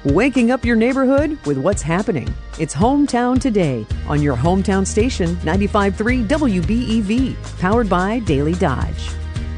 waking up your neighborhood with what's happening. It's Hometown Today on your hometown station, 95.3 WBEV, powered by Daily Dodge.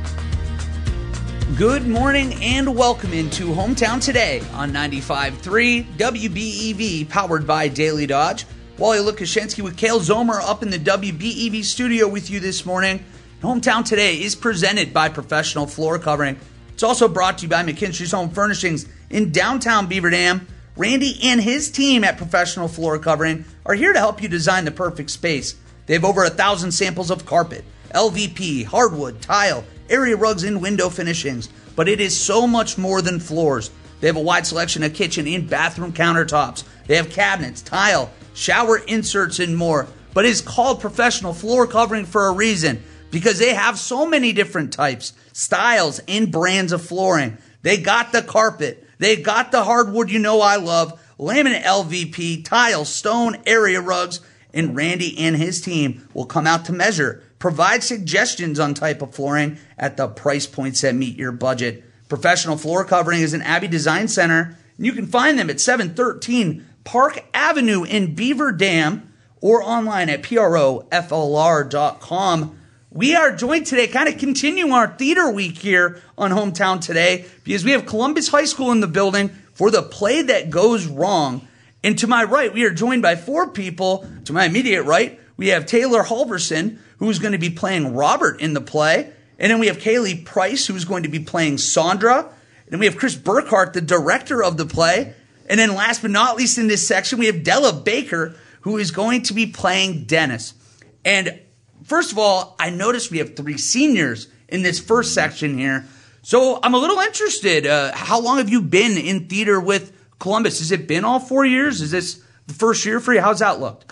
Good morning and welcome into Hometown Today on 95.3 WBEV, powered by Daily Dodge. Wally Lukashenski with Kale Zomer up in the WBEV studio with you this morning. Hometown Today is presented by Professional Floor Covering. It's also brought to you by McKinstry's Home Furnishings in downtown Beaver Dam. Randy and his team at Professional Floor Covering are here to help you design the perfect space. They have over 1,000 samples of carpet, LVP, hardwood, tile, area rugs, and window finishings. But it is so much more than floors. They have a wide selection of kitchen and bathroom countertops. They have cabinets, tile, shower inserts, and more. But it's called Professional Floor Covering for a reason, because they have so many different types, styles, and brands of flooring. They got the carpet. They got the hardwood you know I love, laminate LVP, tile, stone, area rugs, and Randy and his team will come out to measure, provide suggestions on type of flooring at the price points that meet your budget. Professional Floor Covering is an Abbey Design Center, and you can find them at 713 Park Avenue in Beaver Dam or online at proflr.com. We are joined today, kind of continuing our theater week here on Hometown Today, because we have Columbus High School in the building for the Play That Goes Wrong. And to my right, we are joined by four people. To my immediate right, we have Taylor Halverson, who's going to be playing Robert in the play. And then we have Kaylee Price, who's going to be playing Sandra. And then we have Chris Burkhart, the director of the play. And then last but not least in this section, we have Della Baker, who is going to be playing Dennis. And first of all, I noticed we have three seniors in this first section here. So I'm a little interested. How long have you been in theater with Columbus? Has it been all 4 years? Is this the first year for you? How's that looked?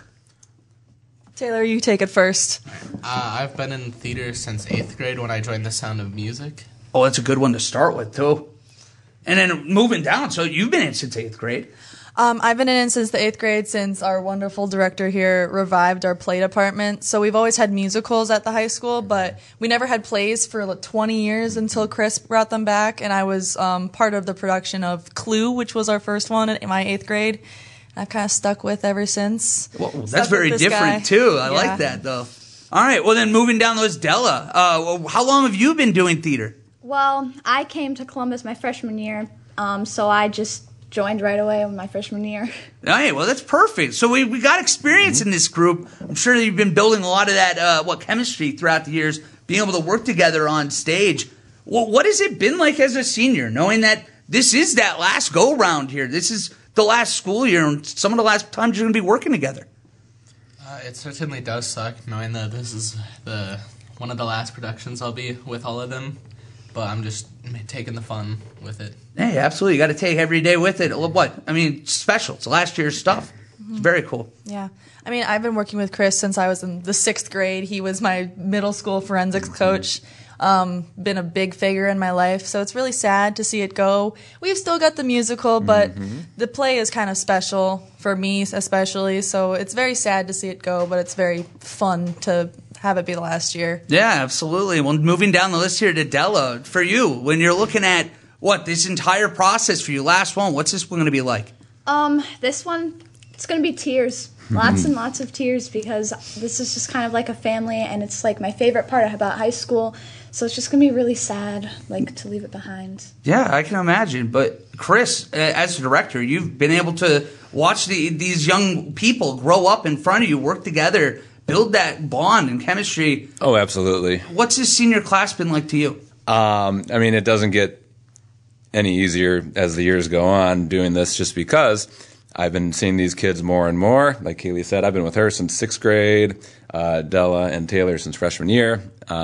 Taylor, you take it first. I've been in theater since 8th grade when I joined The Sound of Music. Oh, that's a good one to start with, too. And then moving down, so you've been in since 8th grade. I've been in since the 8th grade, since our wonderful director here revived our play department. So we've always had musicals at the high school, but we never had plays for like 20 years until Chris brought them back. And I was part of the production of Clue, which was our first one in my 8th grade. I've kind of stuck with ever since. Well, that's very different, too. I like that, though. All right, well, then moving down those, Della, how long have you been doing theater? Well, I came to Columbus my freshman year, so I just joined right away in my freshman year. All right, well, that's perfect. So we got experience in this group. I'm sure that you've been building a lot of that chemistry throughout the years, being able to work together on stage. Well, what has it been like as a senior, knowing that this is that last go-round here? This is the last school year and some of the last times you're going to be working together. It certainly does suck knowing that this is one of the last productions I'll be with all of them. But I'm just taking the fun with it. Hey, absolutely. You got to take every day with it. What? I mean, it's special. It's last year's stuff. It's very cool. Yeah. I mean, I've been working with Chris since I was in the 6th grade. He was my middle school forensics coach. Been a big figure in my life. So it's really sad to see it go. We've still got the musical, but the play is kind of special for me especially. So it's very sad to see it go, but it's very fun to have it be the last year. Yeah, absolutely. Well, moving down the list here to Della, for you, when you're looking at this entire process for you, last one, what's this one going to be like? This one, it's going to be tears. Lots and lots of tears, because this is just kind of like a family, and it's like my favorite part about high school. So it's just going to be really sad, to leave it behind. Yeah, I can imagine. But Chris, as a director, you've been able to watch these young people grow up in front of you, work together, build that bond and chemistry. Oh, absolutely. What's this senior class been like to you? I mean, it doesn't get any easier as the years go on doing this, just because I've been seeing these kids more and more. Like Kaylee said, I've been with her since 6th grade, Della and Taylor since freshman year.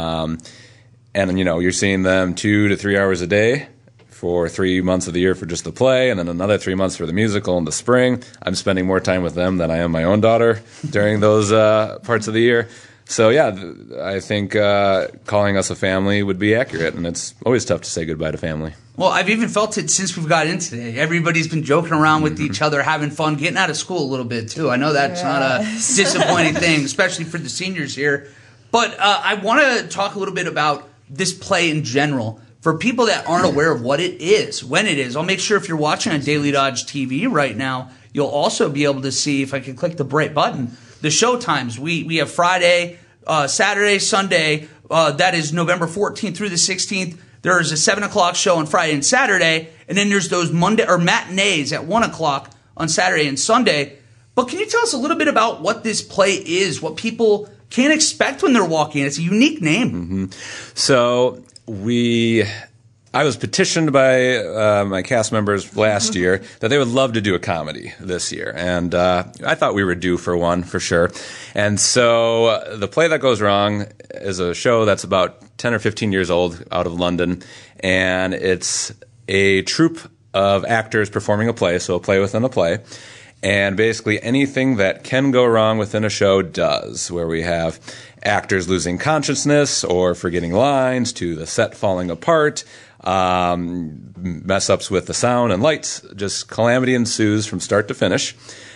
And, you're seeing them 2 to 3 hours a day for 3 months of the year for just the play, and then another 3 months for the musical in the spring. I'm spending more time with them than I am my own daughter during those parts of the year. So, yeah, I think calling us a family would be accurate, and it's always tough to say goodbye to family. Well, I've even felt it since we've got in today. Everybody's been joking around with each other, having fun, getting out of school a little bit, too. I know that's not a disappointing thing, especially for the seniors here. But I want to talk a little bit about this play in general. for people that aren't aware of what it is, when it is, I'll make sure if you're watching on Daily Dodge TV right now, you'll also be able to see, if I can click the bright button, the show times. We have Friday, Saturday, Sunday. That is November 14th through the 16th. There is a 7 o'clock show on Friday and Saturday, and then there's those Monday or matinees at 1 o'clock on Saturday and Sunday. But can you tell us a little bit about what this play is, what people can expect when they're walking? It's a unique name. So I was petitioned by my cast members last year that they would love to do a comedy this year. And I thought we were due for one, for sure. And so The Play That Goes Wrong is a show that's about 10 or 15 years old, out of London. And it's a troupe of actors performing a play, so a play within a play. And basically anything that can go wrong within a show does, where we have actors losing consciousness or forgetting lines, to the set falling apart, mess-ups with the sound and lights. Just calamity ensues from start to finish.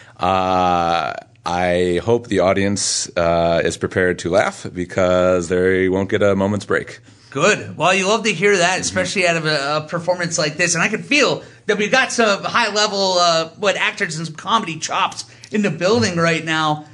I hope the audience is prepared to laugh, because they won't get a moment's break. Good. Well, you love to hear that, especially out of a performance like this. And I can feel that we've got some high-level actors and some comedy chops in the building right now.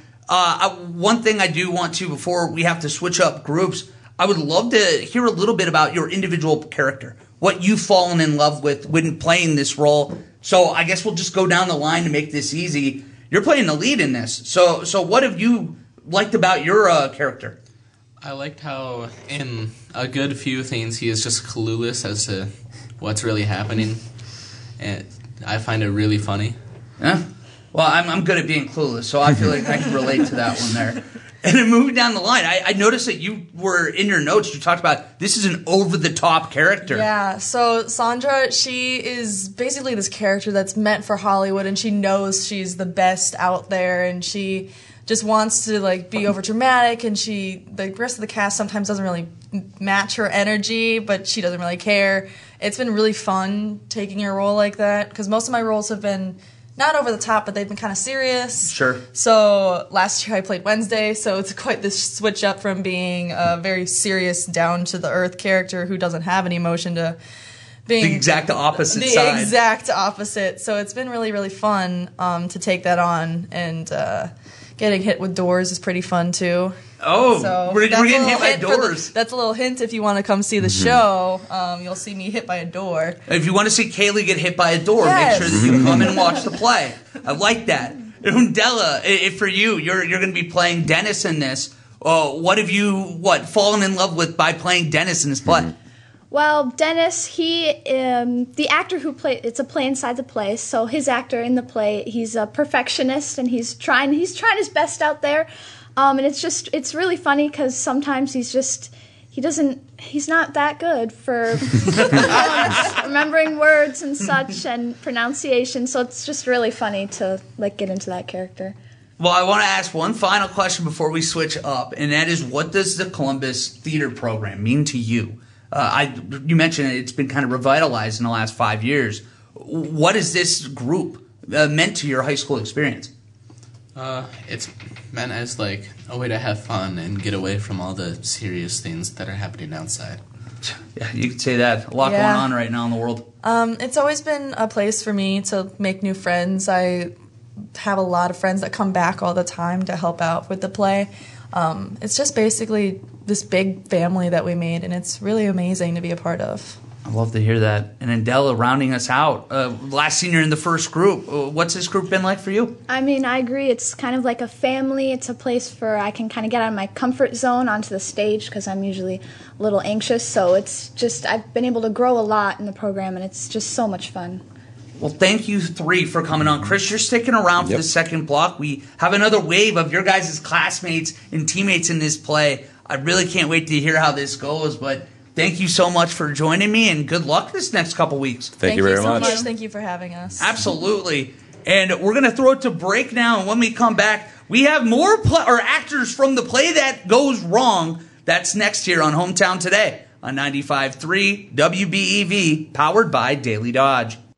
One thing I do want to, before we have to switch up groups, I would love to hear a little bit about your individual character, what you've fallen in love with when playing this role. So I guess we'll just go down the line to make this easy. You're playing the lead in this. So what have you liked about your character? I liked how in a good few things he is just clueless as to what's really happening, and I find it really funny. Yeah. Well, I'm good at being clueless, so I feel like I can relate to that one there. And then moving down the line, I noticed that you were, in your notes, you talked about this is an over-the-top character. Yeah, so Sandra, she is basically this character that's meant for Hollywood, and she knows she's the best out there, and she just wants to be over dramatic, and the rest of the cast sometimes doesn't really match her energy, but she doesn't really care. It's been really fun taking a role like that, because most of my roles have been not over the top, but they've been kind of serious. Sure. So last year I played Wednesday, so it's quite this switch up from being a very serious, down to the earth character who doesn't have any emotion to being the exact opposite the side. The exact opposite. So it's been really, really fun to take that on, and getting hit with doors is pretty fun too. Oh, so we're getting hit by doors. That's a little hint if you want to come see the show. You'll see me hit by a door. If you want to see Kaylee get hit by a door, Yes. make sure that you come and watch the play. I like that. Undella, for you, you're going to be playing Dennis in this. What have you fallen in love with by playing Dennis in this play? Well, Dennis, the actor who it's a play inside the play, so his actor in the play, he's a perfectionist, and he's trying his best out there. And it's really funny, because sometimes he's not that good for remembering words and such and pronunciation, so it's just really funny to get into that character. Well, I want to ask one final question before we switch up, and that is, what does the Columbus Theater Program mean to you? You mentioned it's been kind of revitalized in the last 5 years. What is this group meant to your high school experience? It's meant as a way to have fun and get away from all the serious things that are happening outside. Yeah, you could say that. A lot going on right now in the world. It's always been a place for me to make new friends. I have a lot of friends that come back all the time to help out with the play. It's just basically this big family that we made, and it's really amazing to be a part of. I love to hear that. And Undella rounding us out. Last senior in the first group. What's this group been like for you? I mean, I agree. It's kind of like a family. It's a place where I can kind of get out of my comfort zone onto the stage, because I'm usually a little anxious. So it's just, I've been able to grow a lot in the program, and it's just so much fun. Well, thank you three for coming on. Chris, you're sticking around for the second block. We have another wave of your guys' classmates and teammates in this play. I really can't wait to hear how this goes, but thank you so much for joining me, and good luck this next couple weeks. Thank you very so much. Thank you for having us. Absolutely. And we're going to throw it to break now, and when we come back, we have more actors from the Play That Goes Wrong. That's next here on Hometown Today on 95.3 WBEV, powered by Daily Dodge.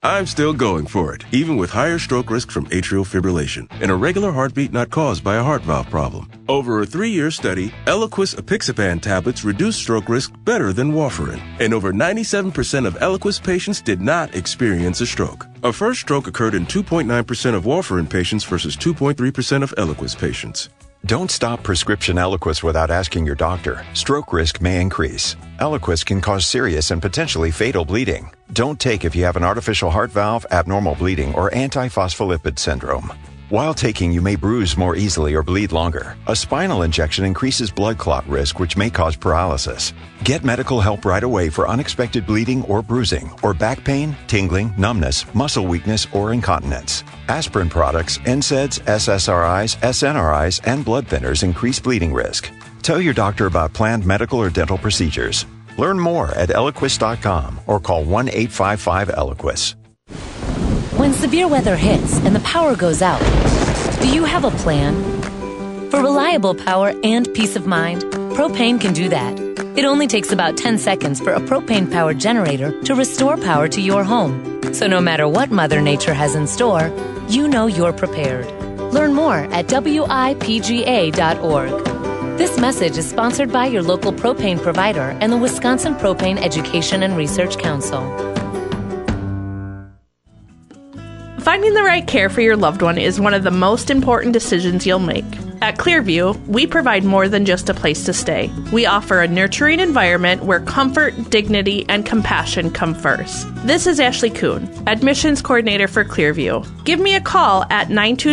I'm still going for it, even with higher stroke risk from atrial fibrillation and a regular heartbeat not caused by a heart valve problem. Over a 3-year study, Eliquis apixaban tablets reduced stroke risk better than warfarin, and over 97% of Eliquis patients did not experience a stroke. A first stroke occurred in 2.9% of warfarin patients versus 2.3% of Eliquis patients. Don't stop prescription Eliquis without asking your doctor. Stroke risk may increase. Eliquis can cause serious and potentially fatal bleeding. Don't take if you have an artificial heart valve, abnormal bleeding, or antiphospholipid syndrome. While taking, you may bruise more easily or bleed longer. A spinal injection increases blood clot risk, which may cause paralysis. Get medical help right away for unexpected bleeding or bruising, or back pain, tingling, numbness, muscle weakness, or incontinence. Aspirin products, NSAIDs, SSRIs, SNRIs, and blood thinners increase bleeding risk. Tell your doctor about planned medical or dental procedures. Learn more at Eliquis.com or call 1-855-ELIQUIS. When severe weather hits and the power goes out, do you have a plan? For reliable power and peace of mind, Propane can do that. It only takes about 10 seconds for a propane-powered generator to restore power to your home. So no matter what Mother Nature has in store, you know you're prepared. Learn more at WIPGA.org. This message is sponsored by your local propane provider and the Wisconsin Propane Education and Research Council. Finding the right care for your loved one is one of the most important decisions you'll make. At Clearview, we provide more than just a place to stay. We offer a nurturing environment where comfort, dignity, and compassion come first. This is Ashley Kuhn, Admissions Coordinator for Clearview. Give me a call at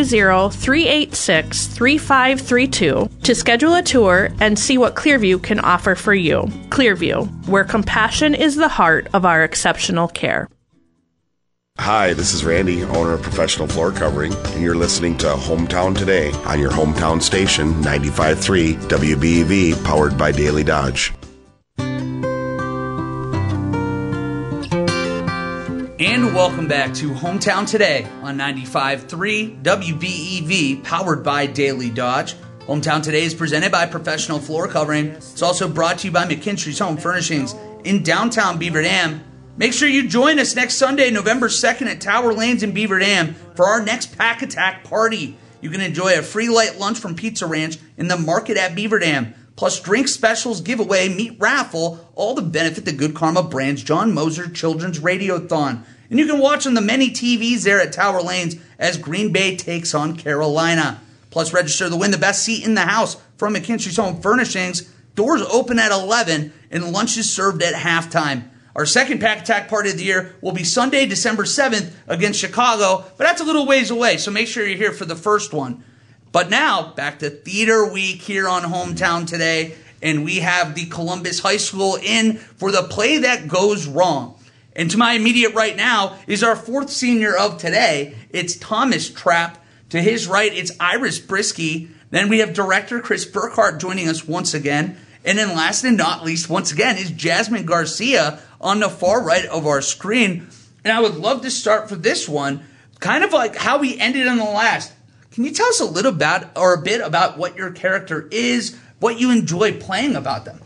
920-386-3532 to schedule a tour and see what Clearview can offer for you. Clearview, where compassion is the heart of our exceptional care. Hi, this is Randy, owner of Professional Floor Covering, and you're listening to Hometown Today on your hometown station, 95.3 WBEV, powered by Daily Dodge. And welcome back to Hometown Today on 95.3 WBEV, powered by Daily Dodge. Hometown Today is presented by Professional Floor Covering. It's also brought to you by McKinstry's Home Furnishings in downtown Beaver Dam. Make sure you join us next Sunday, November 2nd at Tower Lanes in Beaver Dam for our next Pack Attack party. You can enjoy a free light lunch from Pizza Ranch in the market at Beaver Dam, plus drink specials, giveaway, meat raffle, all to benefit the Good Karma Brands John Moser Children's Radiothon. And you can watch on the many TVs there at Tower Lanes as Green Bay takes on Carolina. Plus register to win the best seat in the house from McKinstry's Home Furnishings. Doors open at 11 and lunch is served at halftime. Our second Pack Attack party of the year will be Sunday, December 7th against Chicago, but that's a little ways away, so make sure you're here for the first one. But now, back to Theater Week here on Hometown Today, and we have the Columbus High School in for the play that goes wrong. And to my immediate right now is our fourth senior of today. It's Thomas Trapp. To his right, it's Iris Brisky. Then we have director Chris Burkhart joining us once again. And then last and not least, once again, is Jasmine Garcia on the far right of our screen. And I would love to start for this one, kind of like how we ended on the last. Can you tell us a bit about what your character is, what you enjoy playing about them?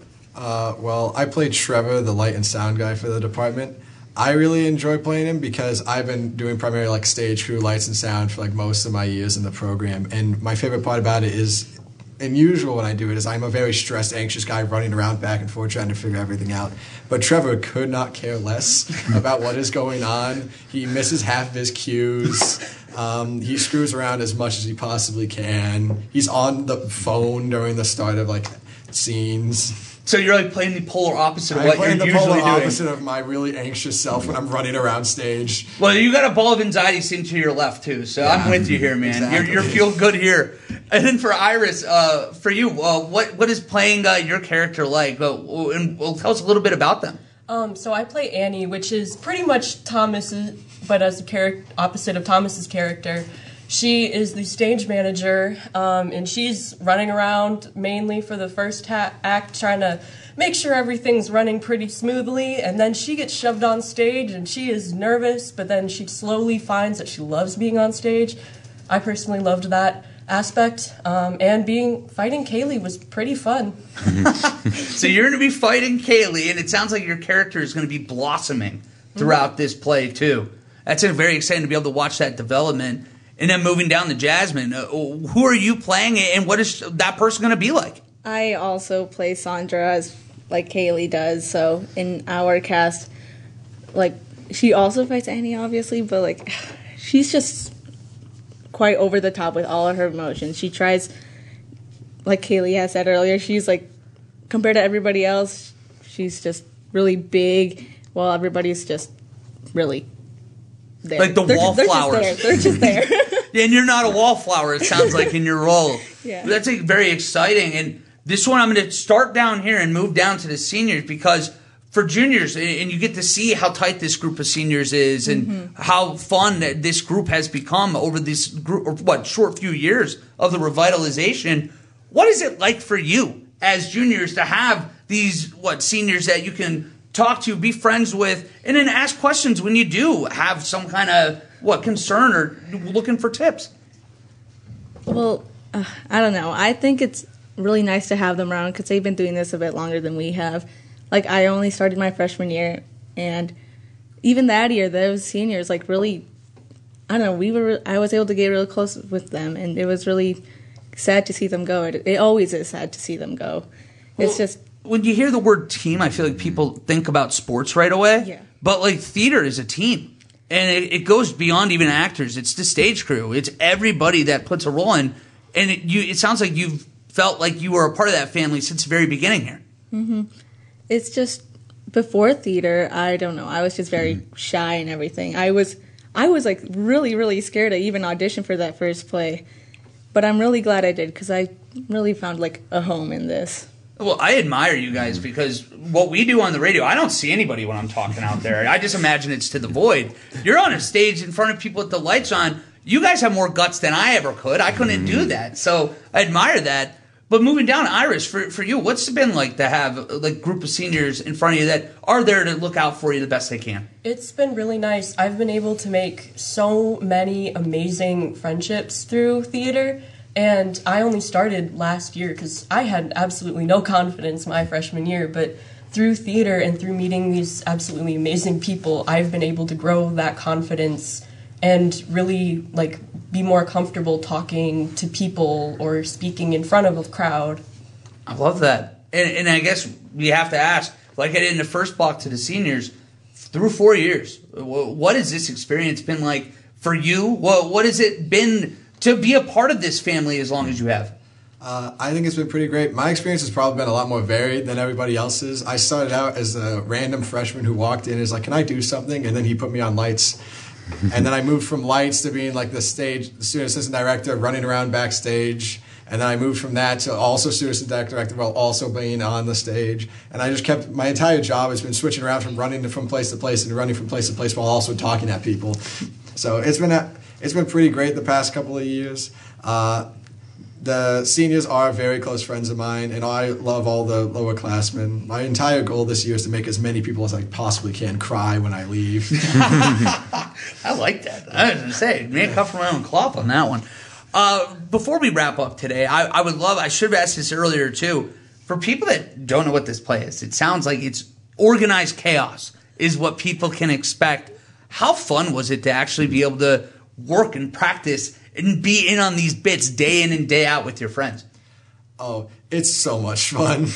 Well, I played Trevor, the light and sound guy for the department. I really enjoy playing him because I've been doing primarily like stage crew, lights and sound for like most of my years in the program. And my favorite part about it is, and usual when I do it, is I'm a very stressed, anxious guy running around back and forth trying to figure everything out. But Trevor could not care less about what is going on. He misses half of his cues. He screws around as much as he possibly can. He's on the phone during the start of like scenes. So you're like playing the polar opposite of what you're usually doing. I'm playing the polar opposite of my really anxious self when I'm running around stage. Well, you got a ball of anxiety sitting to your left too, so yeah, I'm with you here, man. Exactly. You're feel good here. And then for Iris, for you, what is playing your character like? And tell us a little bit about them. So I play Annie, which is pretty much Thomas's, but as the opposite of Thomas's character. She is the stage manager, and she's running around mainly for the first act, trying to make sure everything's running pretty smoothly, and then she gets shoved on stage, and she is nervous, but then she slowly finds that she loves being on stage. I personally loved that aspect, and fighting Kaylee was pretty fun. So you're going to be fighting Kaylee, and it sounds like your character is going to be blossoming throughout this play too. That's very exciting to be able to watch that development. And then moving down to Jasmine, who are you playing, and what is that person going to be like? I also play Sandra, as like Kaylee does. So in our cast, like she also fights Annie, obviously, but like she's just quite over the top with all of her emotions. She tries, like Kaylee has said earlier, she's like, compared to everybody else, she's just really big, while everybody's just really there. Like wallflowers. They're just there. And you're not a wallflower, it sounds like, in your role. Yeah. That's very exciting. And this one, I'm going to start down here and move down to the seniors, because for juniors, and you get to see how tight this group of seniors is and how fun this group has become over this short few years of the revitalization. What is it like for you as juniors to have these seniors that you can talk to, be friends with, and then ask questions when you do have some kind of concern or looking for tips? Well, I don't know. I think it's really nice to have them around because they've been doing this a bit longer than we have. Like, I only started my freshman year, and even that year, those seniors, like, really, I don't know, I was able to get really close with them, and it was really sad to see them go. It always is sad to see them go. It's just... When you hear the word team, I feel like people think about sports right away. Yeah. But, like, theater is a team. And it goes beyond even actors. It's the stage crew. It's everybody that puts a role in. And it sounds like you've felt like you were a part of that family since the very beginning here. Mm-hmm. It's just, before theater, I don't know. I was just very shy and everything. I was like really, really scared to even audition for that first play. But I'm really glad I did, because I really found like a home in this. Well, I admire you guys, because what we do on the radio, I don't see anybody when I'm talking out there. I just imagine it's to the void. You're on a stage in front of people with the lights on. You guys have more guts than I ever could. I couldn't do that. So I admire that. But moving down, Iris, for you, what's it been like to have like group of seniors in front of you that are there to look out for you the best they can? It's been really nice. I've been able to make so many amazing friendships through theater. And I only started last year because I had absolutely no confidence my freshman year. But through theater and through meeting these absolutely amazing people, I've been able to grow that confidence and really like be more comfortable talking to people or speaking in front of a crowd. I love that. And I guess we have to ask, like I did in the first block to the seniors, through 4 years, what has this experience been like for you? What has it been to be a part of this family as long as you have? I think it's been pretty great. My experience has probably been a lot more varied than everybody else's. I started out as a random freshman who walked in and was like, can I do something? And then he put me on lights. And then I moved from lights to being like the student assistant director, running around backstage. And then I moved from that to also student assistant director while also being on the stage. And I just kept, my entire job has been switching around from running from place to place and running from place to place while also talking at people. So it's been pretty great the past couple of years. The seniors are very close friends of mine, and I love all the lower classmen. My entire goal this year is to make as many people as I possibly can cry when I leave. I like that. I was going to say, may cut from my own cloth on that one. Before we wrap up today, I should have asked this earlier too. For people that don't know what this play is, it sounds like it's organized chaos is what people can expect. How fun was it to actually be able to work and practice and be in on these bits day in and day out with your friends? Oh, it's so much fun.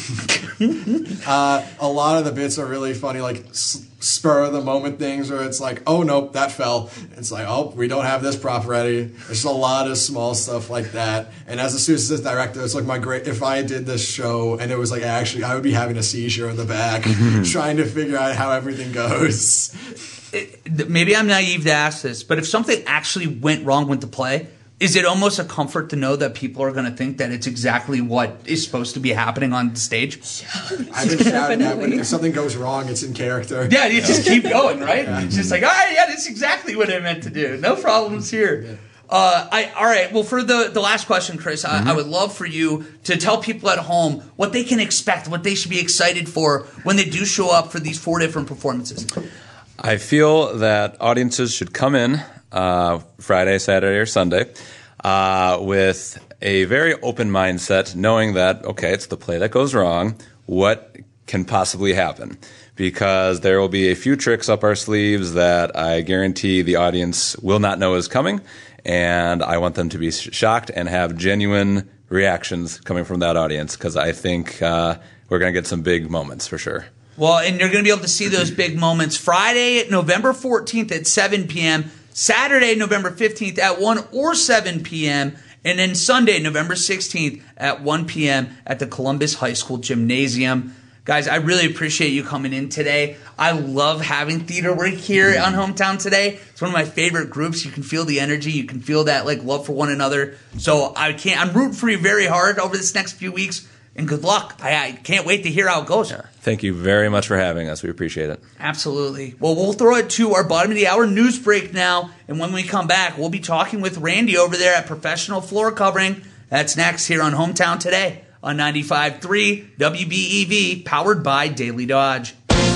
A lot of the bits are really funny, like spur of the moment things where it's like, oh, nope, that fell. It's like, oh, we don't have this prop ready. There's a lot of small stuff like that. And as a student assistant director, it's like if I did this show and it was like actually, I would be having a seizure in the back trying to figure out how everything goes. Maybe I'm naive to ask this, but if something actually went wrong with the play, is it almost a comfort to know that people are going to think that it's exactly what is supposed to be happening on the stage? I've been shouting at when if something goes wrong, it's in character. Yeah, you just keep going, right? Yeah. It's just like, all right, yeah, that's exactly what I meant to do. No problems here. All right, well, for the last question, Chris, I would love for you to tell people at home what they can expect, what they should be excited for when they do show up for these 4 different performances. I feel that audiences should come in Friday, Saturday, or Sunday with a very open mindset, knowing that, okay, it's the play that goes wrong. What can possibly happen? because there will be a few tricks up our sleeves that I guarantee the audience will not know is coming, and I want them to be shocked and have genuine reactions coming from that audience, because I think we're going to get some big moments for sure. Well, and you're going to be able to see those big moments Friday, November 14th at 7 p.m., Saturday, November 15th at 1 or 7 p.m., and then Sunday, November 16th at 1 p.m. at the Columbus High School Gymnasium. Guys, I really appreciate you coming in today. I love having Theater Week here on Hometown Today. It's one of my favorite groups. You can feel the energy. You can feel that love for one another. So I'm rooting for you very hard over this next few weeks. And good luck. I can't wait to hear how it goes. Thank you very much for having us. We appreciate it. Absolutely. Well, we'll throw it to our bottom of the hour news break now. And when we come back, we'll be talking with Randy over there at Professional Floor Covering. That's next here on Hometown Today on 95.3 WBEV, powered by Daily Dodge.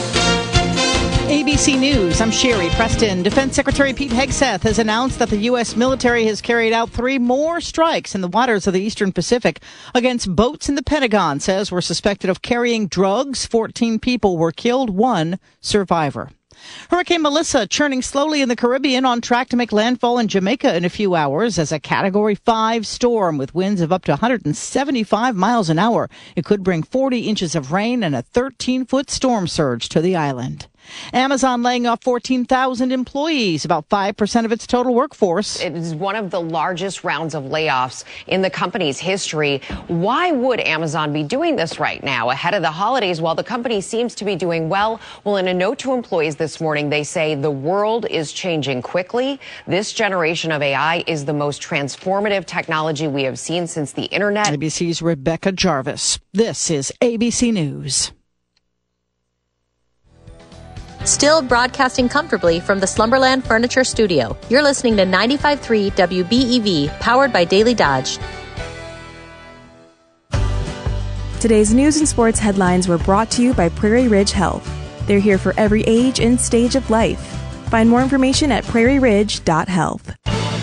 ABC News, I'm Sherry Preston. Defense Secretary Pete Hegseth has announced that the U.S. military has carried out 3 more strikes in the waters of the Eastern Pacific against boats in the Pentagon says were suspected of carrying drugs. 14 people were killed, 1 survivor. Hurricane Melissa churning slowly in the Caribbean, on track to make landfall in Jamaica in a few hours as a Category 5 storm with winds of up to 175 miles an hour. It could bring 40 inches of rain and a 13-foot storm surge to the island. Amazon laying off 14,000 employees, about 5% of its total workforce. It is one of the largest rounds of layoffs in the company's history. Why would Amazon be doing this right now, ahead of the holidays, while the company seems to be doing well? Well, in a note to employees this morning, they say the world is changing quickly. This generation of AI is the most transformative technology we have seen since the internet. ABC's Rebecca Jarvis. This is ABC News. Still broadcasting comfortably from the Slumberland Furniture Studio. You're listening to 95.3 WBEV, powered by Daily Dodge. Today's news and sports headlines were brought to you by Prairie Ridge Health. They're here for every age and stage of life. Find more information at prairieridge.health.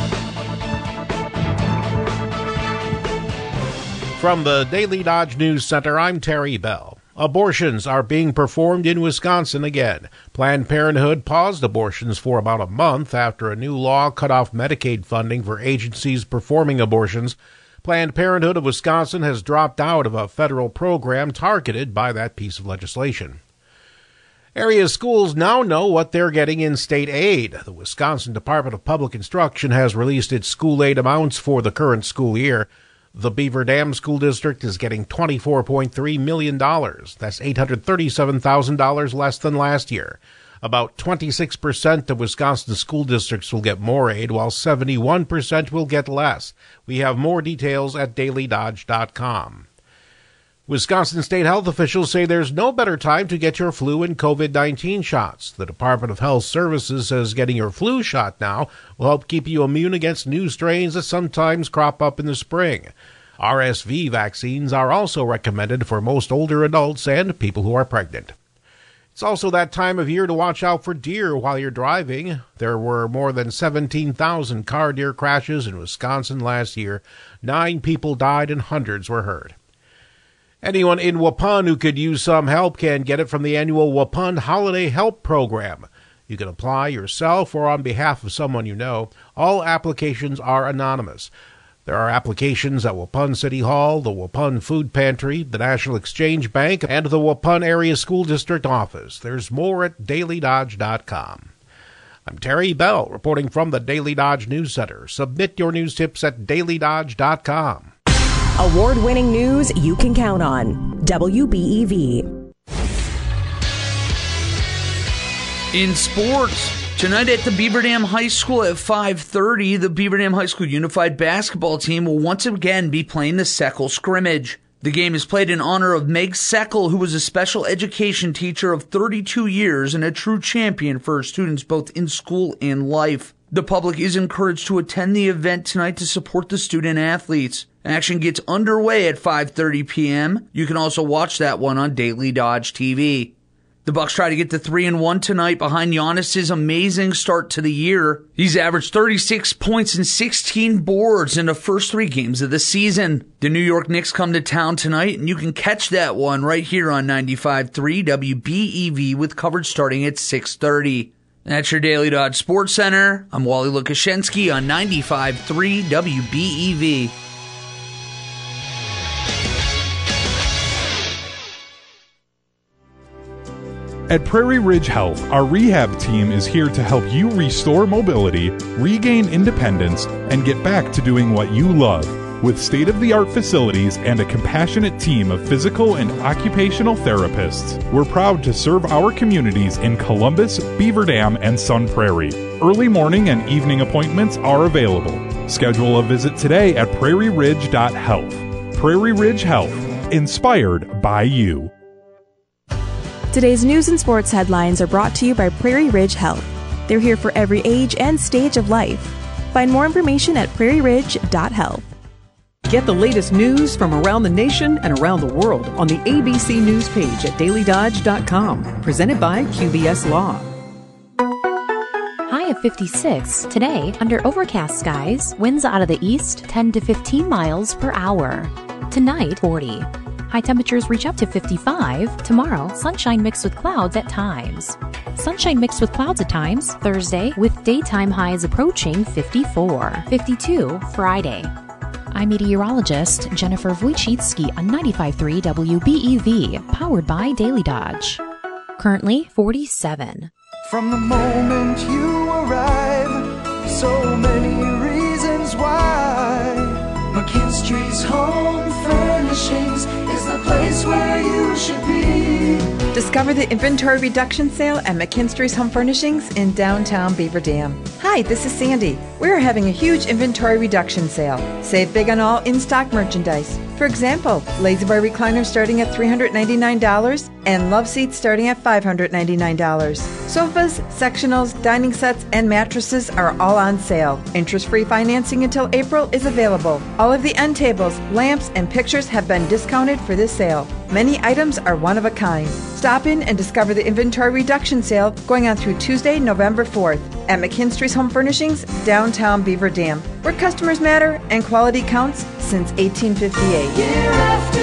From the Daily Dodge News Center, I'm Terry Bell. Abortions are being performed in Wisconsin again. Planned Parenthood paused abortions for about a month after a new law cut off Medicaid funding for agencies performing abortions. Planned Parenthood of Wisconsin has dropped out of a federal program targeted by that piece of legislation. Area schools now know what they're getting in state aid. The Wisconsin Department of Public Instruction has released its school aid amounts for the current school year. The Beaver Dam School District is getting $24.3 million. That's $837,000 less than last year. About 26% of Wisconsin school districts will get more aid, while 71% will get less. We have more details at dailydodge.com. Wisconsin state health officials say there's no better time to get your flu and COVID-19 shots. The Department of Health Services says getting your flu shot now will help keep you immune against new strains that sometimes crop up in the spring. RSV vaccines are also recommended for most older adults and people who are pregnant. It's also that time of year to watch out for deer while you're driving. There were more than 17,000 car deer crashes in Wisconsin last year. 9 people died and hundreds were hurt. Anyone in Waupun who could use some help can get it from the annual Waupun Holiday Help Program. You can apply yourself or on behalf of someone you know. All applications are anonymous. There are applications at Waupun City Hall, the Waupun Food Pantry, the National Exchange Bank, and the Waupun Area School District Office. There's more at dailydodge.com. I'm Terry Bell, reporting from the Daily Dodge News Center. Submit your news tips at dailydodge.com. Award-winning news you can count on. WBEV. In sports, tonight at the Beaver Dam High School at 5:30, the Beaver Dam High School Unified Basketball team will once again be playing the Seckel scrimmage. The game is played in honor of Meg Seckel, who was a special education teacher of 32 years and a true champion for her students both in school and life. The public is encouraged to attend the event tonight to support the student athletes. Action gets underway at 5:30 p.m. You can also watch that one on Daily Dodge TV. The Bucks try to get to 3-1 tonight behind Giannis's amazing start to the year. He's averaged 36 points and 16 boards in the first 3 games of the season. The New York Knicks come to town tonight, and you can catch that one right here on 95.3 WBEV with coverage starting at 6:30. That's your Daily Dodge Sports Center. I'm Wally Lukashensky on 95.3 WBEV. At Prairie Ridge Health, our rehab team is here to help you restore mobility, regain independence, and get back to doing what you love. With state-of-the-art facilities and a compassionate team of physical and occupational therapists, we're proud to serve our communities in Columbus, Beaver Dam, and Sun Prairie. Early morning and evening appointments are available. Schedule a visit today at prairieridge.health. Prairie Ridge Health, inspired by you. Today's news and sports headlines are brought to you by Prairie Ridge Health. They're here for every age and stage of life. Find more information at prairieridge.health. Get the latest news from around the nation and around the world on the ABC News page at dailydodge.com. Presented by QBS Law. High of 56. Today, under overcast skies, winds out of the east 10 to 15 miles per hour. Tonight, 40. High temperatures reach up to 55. Tomorrow, sunshine mixed with clouds at times. Sunshine mixed with clouds at times. Thursday, with daytime highs approaching 54. 52 Friday. I'm meteorologist Jennifer Wojcicki on 95.3 WBEV, powered by Daily Dodge. Currently 47. From the moment you arrive, so many reasons why. McKinstry's Home Furnishings is the place where you should be. Discover the inventory reduction sale at McKinstry's Home Furnishings in downtown Beaver Dam. Hi, this is Sandy. We're having a huge inventory reduction sale. Save big on all in-stock merchandise. For example, La-Z-Boy recliners starting at $399 and love seats starting at $599. Sofas, sectionals, dining sets, and mattresses are all on sale. Interest-free financing until April is available. All of the end tables, lamps, and pictures have been discounted for this sale. Many items are one of a kind. Stop in and discover the inventory reduction sale going on through Tuesday, November 4th at McKinstry's Home Furnishings, downtown Beaver Dam, where customers matter and quality counts since 1858. Year after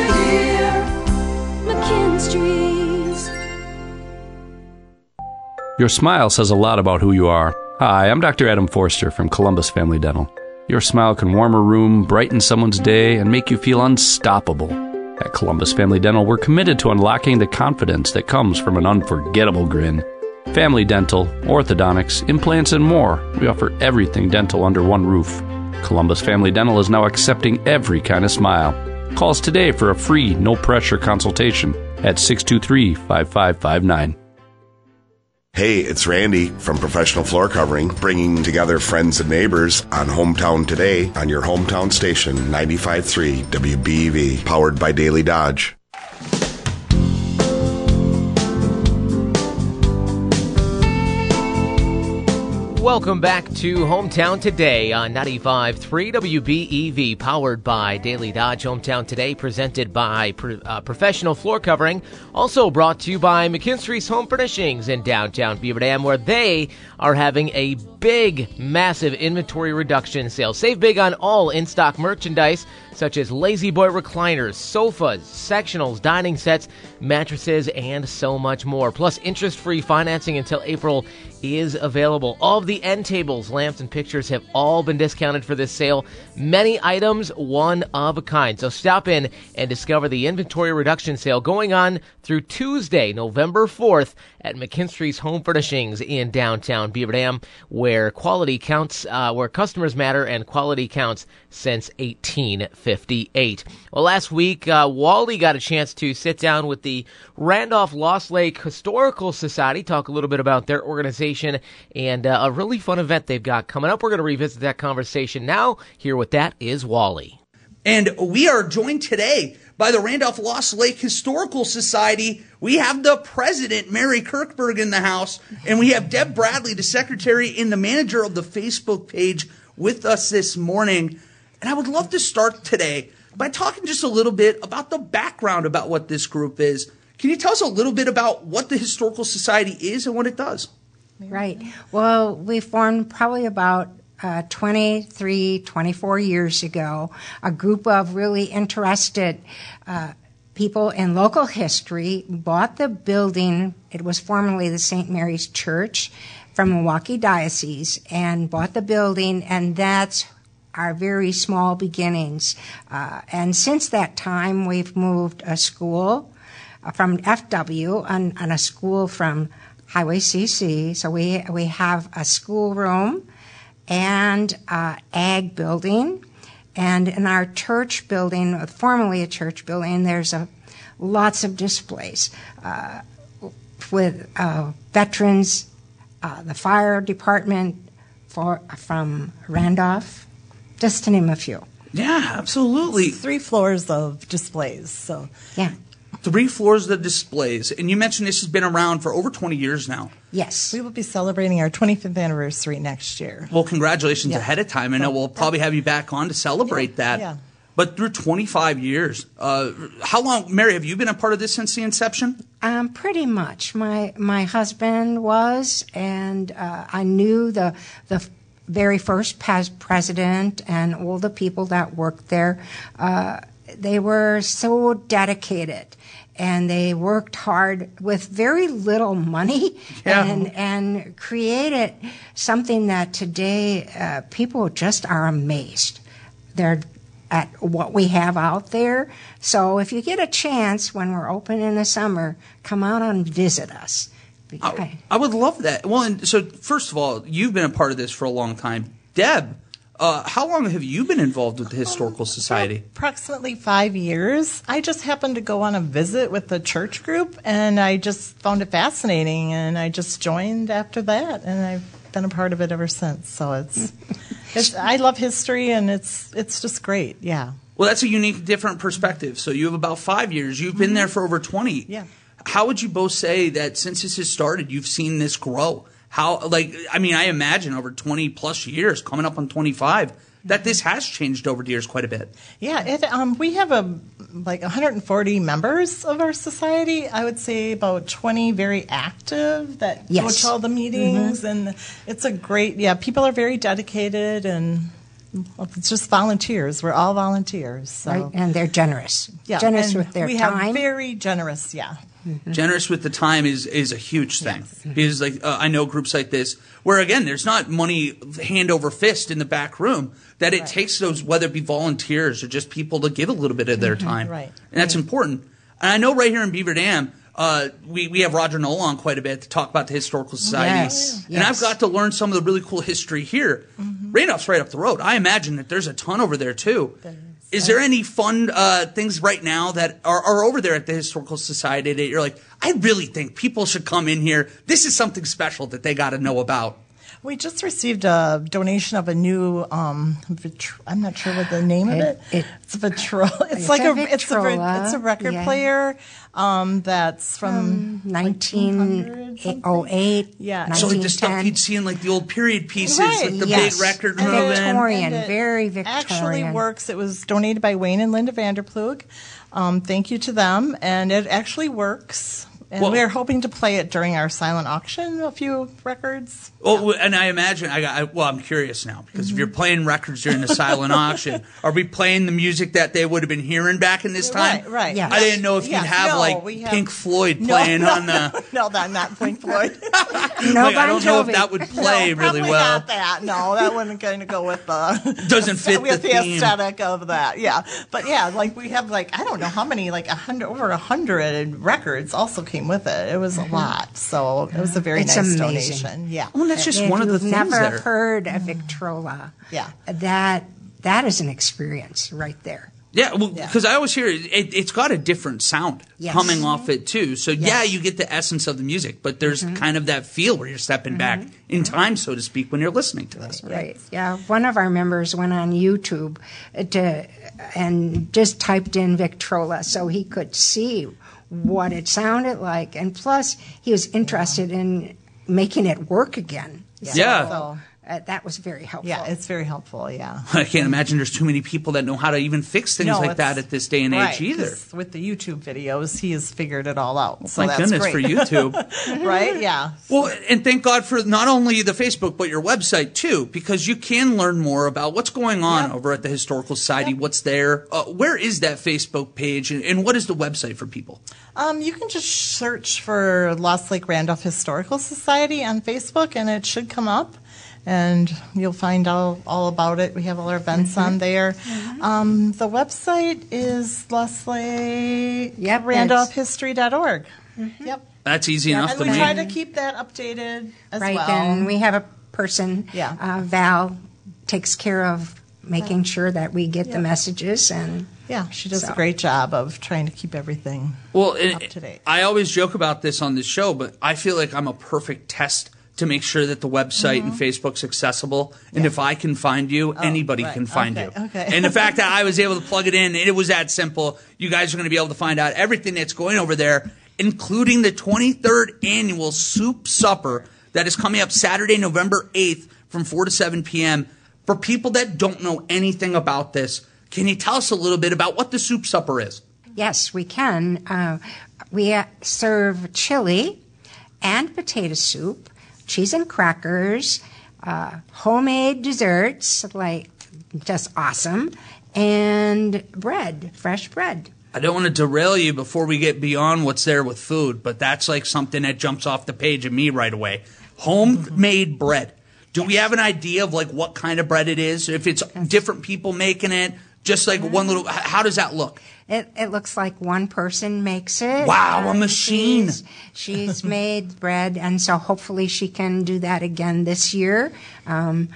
year, McKinstry's. Your smile says a lot about who you are. Hi, I'm Dr. Adam Forster from Columbus Family Dental. Your smile can warm a room, brighten someone's day, and make you feel unstoppable. At Columbus Family Dental, we're committed to unlocking the confidence that comes from an unforgettable grin. Family dental, orthodontics, implants, and more. We offer everything dental under one roof. Columbus Family Dental is now accepting every kind of smile. Call us today for a free, no-pressure consultation at 623-5559. Hey, it's Randy from Professional Floor Covering, bringing together friends and neighbors on Hometown Today on your hometown station, 95.3 WBEV, powered by Daily Dodge. Welcome back to Hometown Today on 95.3 WBEV, powered by Daily Dodge. Hometown Today presented by Professional Floor Covering, also brought to you by McKinstry's Home Furnishings in downtown Beaver Dam, where they are having a big, massive inventory reduction sale. Save big on all in-stock merchandise, such as La-Z-Boy recliners, sofas, sectionals, dining sets, mattresses, and so much more. Plus, interest-free financing until April is available. All of the end tables, lamps, and pictures have all been discounted for this sale. Many items, one of a kind. So stop in and discover the inventory reduction sale going on through Tuesday, November 4th at McKinstry's Home Furnishings in downtown Beaver Dam, where quality counts, where customers matter and quality counts since 1858. Well, last week, Wally got a chance to sit down with the Randolph-Lost Lake Historical Society, talk a little bit about their organization and a really fun event they've got coming up. We're going to revisit that conversation now. Here with that is Wally. And we are joined today by the Randolph-Lost Lake Historical Society. We have the president, Mary Kirkberg, in the house, and we have Deb Bradley, the secretary and the manager of the Facebook page, with us this morning. And I would love to start today by talking just a little bit about the background about what this group is. Can you tell us a little bit about what the Historical Society is and what it does? Right. Well, we formed probably about 23, 24 years ago, a group of really interested people in local history bought the building. It was formerly the St. Mary's Church from Milwaukee Diocese, and bought the building, and that's our very small beginnings. And since that time, we've moved a school from FW and a school from Highway CC. So we have a schoolroom and ag building. And in our church building, formerly a church building, there's lots of displays with veterans, the fire department from Randolph, just to name a few. Yeah, absolutely. It's 3 floors of displays. So yeah. 3 floors of displays. And you mentioned this has been around for over 20 years now. Yes. We will be celebrating our 25th anniversary next year. Well, congratulations ahead of time. I know we'll probably have you back on to celebrate that. Yeah. But through 25 years, how long, Mary, have you been a part of this since the inception? Pretty much. My husband was, and I knew the very first president and all the people that worked there. They were so dedicated, and they worked hard with very little money and created something that today people just are amazed. They're at what we have out there. So if you get a chance when we're open in the summer, come out and visit us. I would love that. Well, and so first of all, you've been a part of this for a long time. Deb, how long have you been involved with the Historical Society? Approximately 5 years. I just happened to go on a visit with the church group, and I just found it fascinating, and I just joined after that, and I've been a part of it ever since. So it's I love history, and it's just great. Yeah. Well, that's a unique, different perspective. So you have about 5 years. You've been there for over 20. Yeah. How would you both say that since this has started, you've seen this grow? I imagine over 20 plus years, coming up on 25, that this has changed over the years quite a bit. Yeah, we have 140 members of our society. I would say about 20 very active that go to all the meetings, and it's a great. Yeah, people are very dedicated, and it's just volunteers. We're all volunteers, so. Right, and they're generous. Yeah, generous with their time. We have very generous. Yeah. Generous with the time is a huge thing. Because I know groups like this where, again, there's not money hand over fist in the back room, that it takes those, whether it be volunteers or just people, to give a little bit of their time. Right. And that's important. And I know right here in Beaver Dam, we have Roger Knoll on quite a bit to talk about the Historical Society. Yes. And I've got to learn some of the really cool history here. Randolph's right up the road. I imagine that there's a ton over there, too. Is there any fun things right now that are over there at the Historical Society that you're like, I really think people should come in here. This is something special that they got to know about? We just received a donation of a new, I'm not sure what the name of it. It's a Victrola. It's a record player that's from 1908. Yeah. So like the stuff you'd see in like the old period pieces with the big record room. Victorian, very Victorian. Actually works. It was donated by Wayne and Linda Vanderplug. Thank you to them. And it actually works. And we're hoping to play it during our silent auction, a few records. Oh, and I imagine, I'm curious now, because if you're playing records during the silent auction, are we playing the music that they would have been hearing back in this time? Right. Yes. I didn't know if you'd have Pink Floyd playing on the... No, not Pink Floyd. No, I don't know if that would play really well. Not that. No, that wouldn't kind of go with the... Doesn't fit with the theme. Aesthetic of that, yeah. But yeah, we have I don't know how many, over 100 records also came with it. It was a lot, so it was a very nice amazing donation. Yeah. Well, that's just one of the things never there. heard of Victrola. Yeah. That is an experience right there. Yeah, well, because I always hear it's got a different sound coming off it too. So you get the essence of the music, but there's kind of that feel where you're stepping back in time, so to speak, when you're listening to this. Right. Yeah. One of our members went on YouTube and just typed in Victrola so he could see what it sounded like, and plus he was interested in making it work again. Yeah. So that was very helpful. Yeah, it's very helpful, yeah. I can't imagine there's too many people that know how to even fix things like that at this day and age either. With the YouTube videos, he has figured it all out. So my that's goodness, great. for YouTube. Right, yeah. Well, and thank God for not only the Facebook, but your website too, because you can learn more about what's going on over at the Historical Society, what's there. Where is that Facebook page, and what is the website for people? You can just search for Lost Lake Randolph Historical Society on Facebook, and it should come up. And you'll find out all about it. We have all our events on there. The website is LostLakeRandolphHistory.org. Yep. That's easy enough and to we make. try to keep that updated as well. Right, and we have a person, Val, takes care of making sure that we get the messages. And she does a great job of trying to keep everything up to date. I always joke about this on this show, but I feel like I'm a perfect test to make sure that the website and Facebook's accessible. And if I can find you, anybody can find you. Okay. And the fact that I was able to plug it in, it was that simple. You guys are going to be able to find out everything that's going over there, including the 23rd annual Soup Supper that is coming up Saturday, November 8th from 4 to 7 p.m. For people that don't know anything about this, can you tell us a little bit about what the Soup Supper is? Yes, we can. We serve chili and potato soup, cheese and crackers, homemade desserts, like just awesome, and bread, fresh bread. I don't want to derail you before we get beyond what's there with food, but that's like something that jumps off the page of me right away. Homemade bread. Do we have an idea of like what kind of bread it is? If it's different people making it, just like one little, how does that look? It looks like one person makes it. Wow, a machine. She's made bread, and so hopefully she can do that again this year. And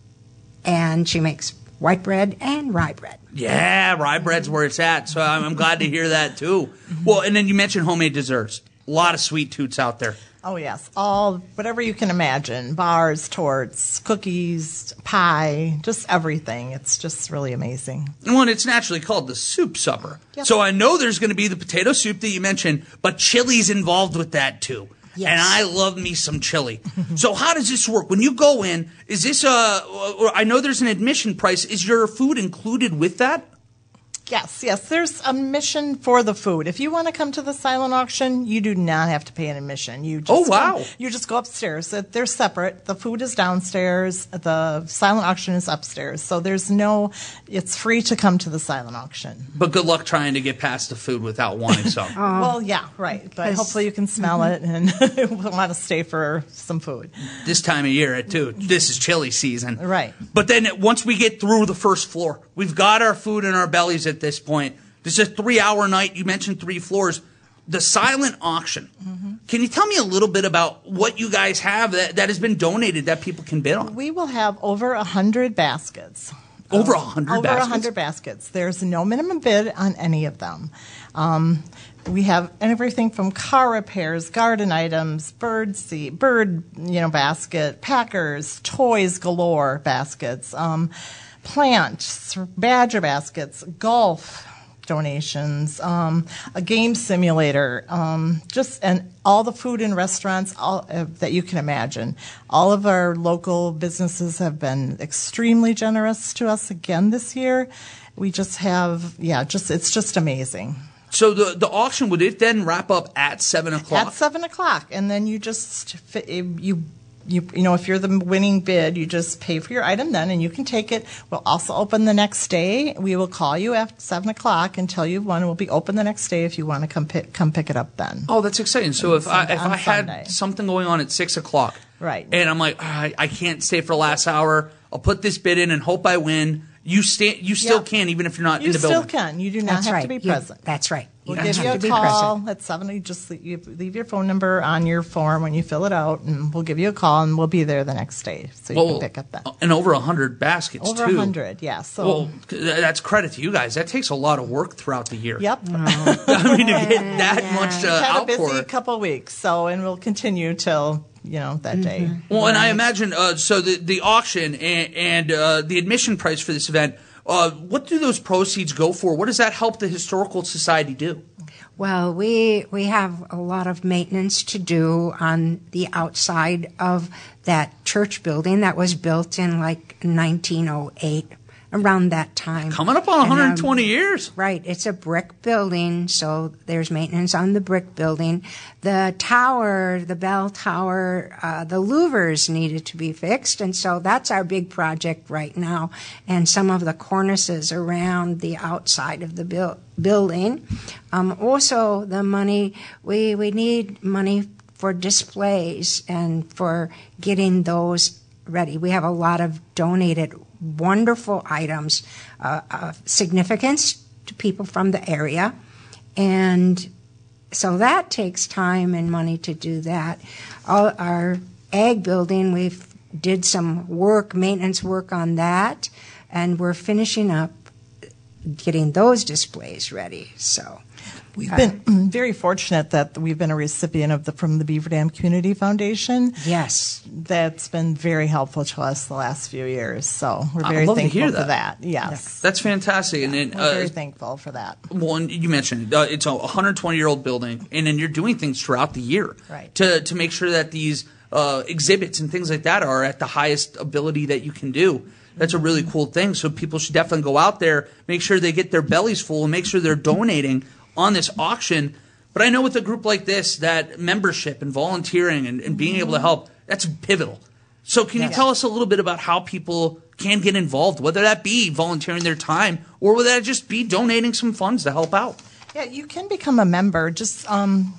she makes white bread and rye bread. Yeah, rye bread's where it's at, so I'm glad to hear that too. Well, and then you mentioned homemade desserts. A lot of sweet toots out there. Oh, yes. Whatever you can imagine. Bars, torts, cookies, pie, just everything. It's just really amazing. Well, and it's naturally called the Soup Supper. Yep. So I know there's going to be the potato soup that you mentioned, but chili's involved with that too. Yes. And I love me some chili. So how does this work? When you go in, is this I know there's an admission price. Is your food included with that? Yes. There's admission for the food. If you want to come to the silent auction, you do not have to pay an admission. You just go upstairs. They're separate. The food is downstairs. The silent auction is upstairs. So it's free to come to the silent auction. But good luck trying to get past the food without wanting some. Well, yeah, right. But hopefully you can smell it and want to stay for some food. This time of year, too. This is chili season. Right. But then once we get through the first floor, we've got our food in our bellies at this point. This is a 3-hour night. You mentioned 3 floors. The silent auction. Can you tell me a little bit about what you guys have that has been donated that people can bid on? We will have over 100 baskets. Over 100 baskets? Over 100 baskets. There's no minimum bid on any of them. We have everything from car repairs, garden items, bird basket, packers, toys galore baskets, plants, badger baskets, golf donations, a game simulator, and all the food in restaurants that you can imagine. All of our local businesses have been extremely generous to us again this year. We just have, it's just amazing. So the auction, would it then wrap up at 7 o'clock? At 7 o'clock, and then you just if you're the winning bid, you just pay for your item then, and you can take it. We'll also open the next day. We will call you after 7 o'clock and tell you when. We'll be open the next day if you want to come pick it up then. Oh, that's exciting. So if I had something going on at 6 o'clock, right, and I'm like, I can't stay for the last hour, I'll put this bid in and hope I win. You still can, even if you're not in the building. You still can. You do not have to be present. That's right. We'll give you a call at 7. You just leave your phone number on your form when you fill it out, and we'll give you a call, and we'll be there the next day, so you can pick up that. And over 100 baskets, too. Over 100, yeah. So, that's credit to you guys. That takes a lot of work throughout the year. Yep. I mean, to get that much outpour. Had a busy couple of weeks, and we'll continue till that day. Well, and I imagine, so the auction and the admission price for this event, what do those proceeds go for? What does that help the Historical Society do? Well, we have a lot of maintenance to do on the outside of that church building that was built in like 1908, around that time. Coming up on 120 years. Right. It's a brick building, so there's maintenance on the brick building. The tower, the bell tower, the louvers needed to be fixed, and so that's our big project right now. And some of the cornices around the outside of the building. Also, the money, we need money for displays and for getting those ready. We have a lot of donated wonderful items of significance to people from the area. And so that takes time and money to do that. Our ag building, we've did some work, maintenance work on that, and we're finishing up getting those displays ready. So we've been very fortunate that we've been a recipient from the Beaver Dam Community Foundation. Yes. That's been very helpful to us the last few years. So we're very thankful for that. Yes. That's fantastic. And then, we're very thankful for that. Well, and you mentioned it's a 120-year-old building, and then you're doing things throughout the year to make sure that these exhibits and things like that are at the highest ability that you can do. That's a really cool thing. So people should definitely go out there, make sure they get their bellies full, and make sure they're donating on this auction. But I know with a group like this that membership and volunteering and being able to help, that's pivotal. So can you tell us a little bit about how people can get involved, whether that be volunteering their time or whether that just be donating some funds to help out? Yeah, you can become a member just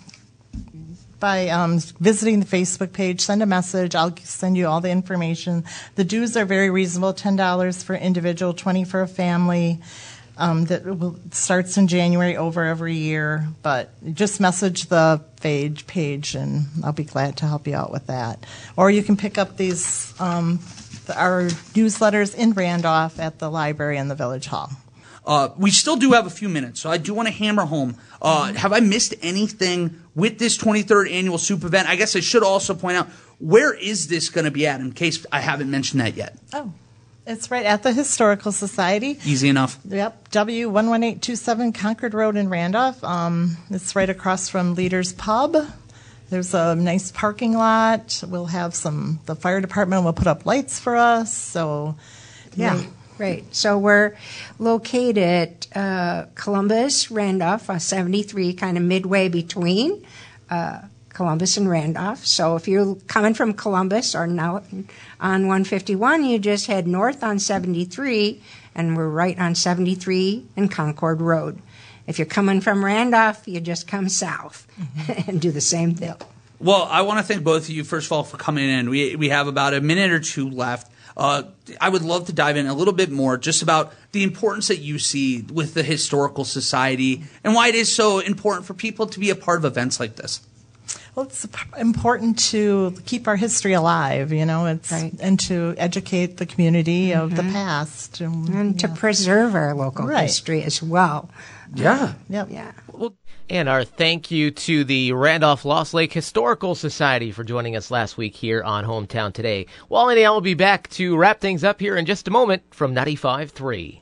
by visiting the Facebook page. Send a message. I'll send you all the information. The dues are very reasonable, $10 for individual, $20 for a family. That starts in January, over every year. But just message the page, and I'll be glad to help you out with that. Or you can pick up these our newsletters in Randolph at the library and the Village Hall. We still do have a few minutes, so I do want to hammer home. Have I missed anything with this 23rd annual soup event? I guess I should also point out, where is this going to be at, in case I haven't mentioned that yet? Oh, it's right at the Historical Society. Easy enough. Yep, W11827 Concord Road in Randolph. It's right across from Leader's Pub. There's a nice parking lot. We'll have the fire department will put up lights for us. So, yeah. Right. So we're located Columbus, Randolph, 73, kind of midway between Columbus and Randolph. So if you're coming from Columbus or now on 151, you just head north on 73, and we're right on 73 and Concord Road. If you're coming from Randolph, you just come south and do the same thing. Well, I want to thank both of you, first of all, for coming in. We have about a minute or two left. I would love to dive in a little bit more just about the importance that you see with the Historical Society and why it is so important for people to be a part of events like this. Well, it's important to keep our history alive, and to educate the community of the past. And to preserve our local history as well. Yeah. Yeah. And our thank you to the Randolph Lost Lake Historical Society for joining us last week here on Hometown Today. Wally and I will be back to wrap things up here in just a moment from 95.3.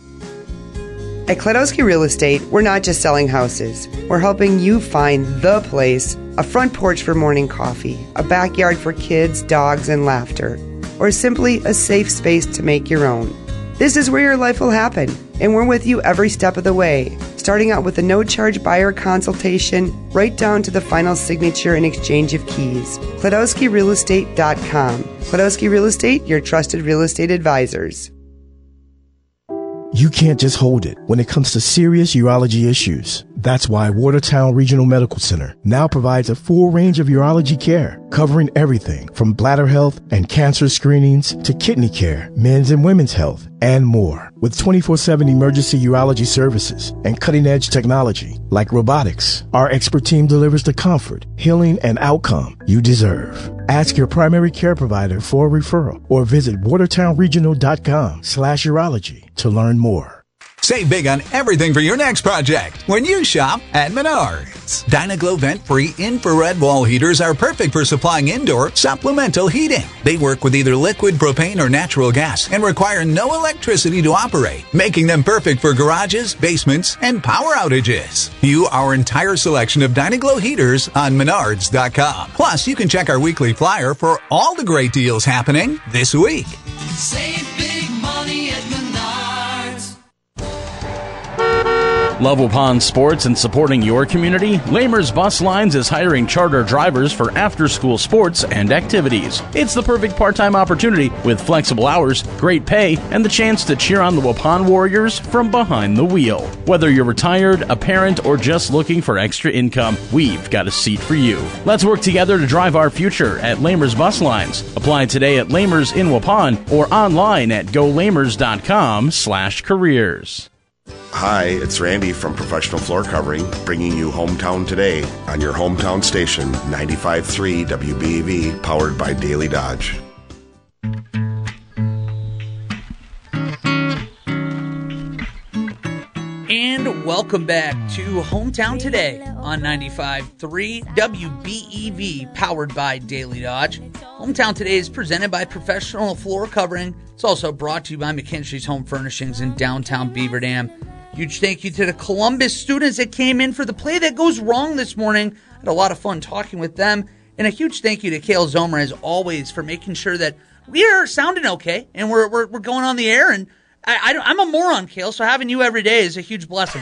At Kladowski Real Estate, we're not just selling houses. We're helping you find the place, a front porch for morning coffee, a backyard for kids, dogs, and laughter, or simply a safe space to make your own. This is where your life will happen, and we're with you every step of the way, starting out with a no-charge buyer consultation, right down to the final signature and exchange of keys. KladowskiRealEstate.com. Kladowski Real Estate, your trusted real estate advisors. You can't just hold it when it comes to serious urology issues. That's why Watertown Regional Medical Center now provides a full range of urology care, covering everything from bladder health and cancer screenings to kidney care, men's and women's health, and more. With 24/7 emergency urology services and cutting-edge technology like robotics, our expert team delivers the comfort, healing, and outcome you deserve. Ask your primary care provider for a referral or visit watertownregional.com/urology to learn more. Save big on everything for your next project when you shop at Menards. Dynaglow vent-free infrared wall heaters are perfect for supplying indoor supplemental heating. They work with either liquid propane or natural gas and require no electricity to operate, making them perfect for garages, basements, and power outages. View our entire selection of Dynaglow heaters on Menards.com. Plus, you can check our weekly flyer for all the great deals happening this week. Save big money at Menards. Love Waupun sports and supporting your community? Lamers Bus Lines is hiring charter drivers for after-school sports and activities. It's the perfect part-time opportunity with flexible hours, great pay, and the chance to cheer on the Waupun Warriors from behind the wheel. Whether you're retired, a parent, or just looking for extra income, we've got a seat for you. Let's work together to drive our future at Lamers Bus Lines. Apply today at Lamers in Waupun or online at golamers.com/careers. Hi, it's Randy from Professional Floor Covering, bringing you Hometown Today on your hometown station, 95.3 WBEV, powered by Daily Dodge. And welcome back to Hometown Today on 95.3 WBEV, powered by Daily Dodge. Hometown Today is presented by Professional Floor Covering. It's also brought to you by McKinstry's Home Furnishings in downtown Beaver Dam. Huge thank you to the Columbus students that came in for the play that goes wrong this morning. Had a lot of fun talking with them. And a huge thank you to Kale Zomer, as always, for making sure that we are sounding okay and we're going on the air. And I'm a moron, Kale, so having you every day is a huge blessing.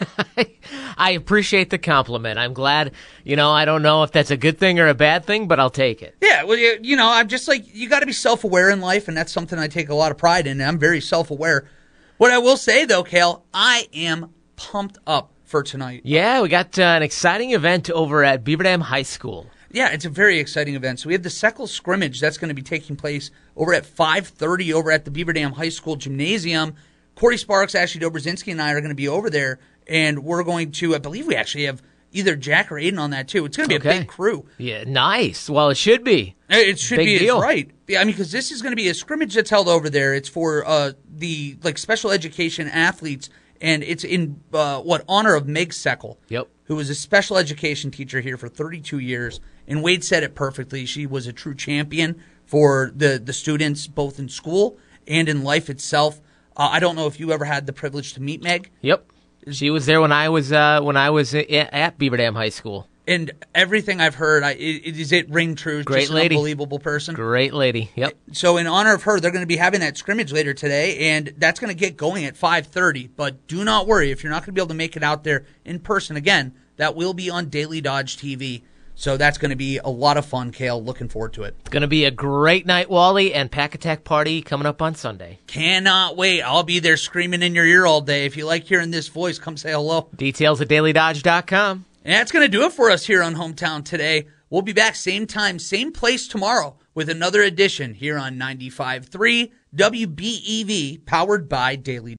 I appreciate the compliment. I'm glad, I don't know if that's a good thing or a bad thing, but I'll take it. Yeah, well, I'm just like, you got to be self-aware in life, and that's something I take a lot of pride in, and I'm very self-aware. What I will say, though, Kale, I am pumped up for tonight. Yeah, we got an exciting event over at Beaver Dam High School. Yeah, it's a very exciting event. So we have the Seckle scrimmage that's going to be taking place over at 5:30 over at the Beaver Dam High School Gymnasium. Corey Sparks, Ashley Dobrzinski, and I are going to be over there, and we're going to, I believe we actually have either Jack or Aiden on that, too. It's going to be a big crew. Yeah, nice. Well, it should be. It should big be, deal. It's right. Yeah, I mean, because this is going to be a scrimmage that's held over there. It's for the special education athletes, and it's in honor of Meg Seckle, who was a special education teacher here for 32 years. And Wade said it perfectly. She was a true champion for the students, both in school and in life itself. I don't know if you ever had the privilege to meet Meg. Yep, she was there when I was at Beaver Dam High School. And everything I've heard, is it ring true? Great just lady, an unbelievable person. Great lady. Yep. So in honor of her, they're going to be having that scrimmage later today, and that's going to get going at 5:30. But do not worry if you're not going to be able to make it out there in person. Again, that will be on Daily Dodge TV. So that's going to be a lot of fun, Kale. Looking forward to it. It's going to be a great night, Wally, and Pack Attack Party coming up on Sunday. Cannot wait. I'll be there screaming in your ear all day. If you like hearing this voice, come say hello. Details at dailydodge.com. And that's going to do it for us here on Hometown Today. We'll be back same time, same place tomorrow with another edition here on 95.3 WBEV, powered by Daily.